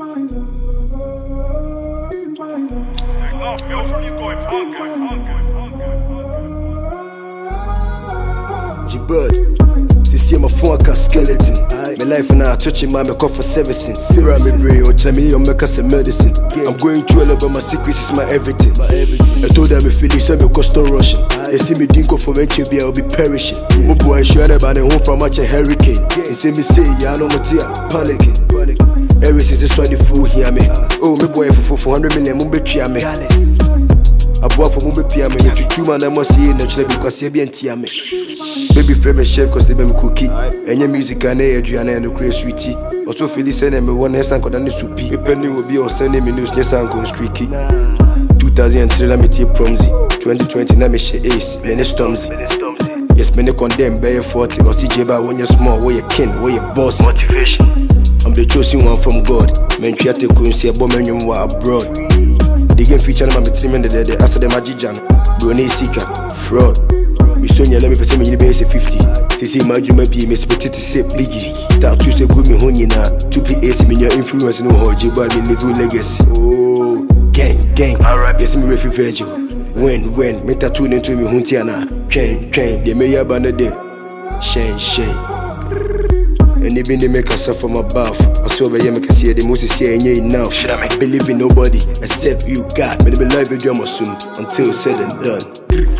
G-Bird, see my phone like a skeleton. My life now touching my make up for servicing. Syrup me brain, or tell me you make us a medicine. I'm going through a lot, but my secrets is my everything. I told them if it is me cost no rushing. They see me dingo for HB, I'll be perishing. My boy sure about the home from much a hurricane. They see me say, yeah, I know my dear, panicking. Ever since this one the fool hear me. Oh, my boy for 400 million, mumbe tria me. I bought for mumbe pia me. If you man, I must see it naturally because he be anti me. Baby friend me chef cause they be me cookie. And your music and Adriana and the create sweetie. Also feel this and me one hand and the soupy. Me penny will be on sending me news, yes I'm going streaky. 2003 let me take promsy. 2020 na me share ace, many stormsy. Yes, many condemn bear 40 or CJ by when you're small, where you kin, where you boss. Motivation. I'm the chosen one from God. Men try to couldn't see a woman you were abroad. The game feature I'm between the day after the magijan. Brunei seeker, fraud. We soon let me perceive in the base 50. See, imagine my be Miss Petit Sip Liggy. That you say good me honey now. 2PAC in your influence no hold you but in the new legacy. Oh, gang. Yes, me refi virgil. When, me tattoo into me huntiana. Train, they may have another day. Shane. And even they make us from above. I saw where you make us see the most is here and you enough. I believe in nobody except you, God. May they be live with you soon until said and done.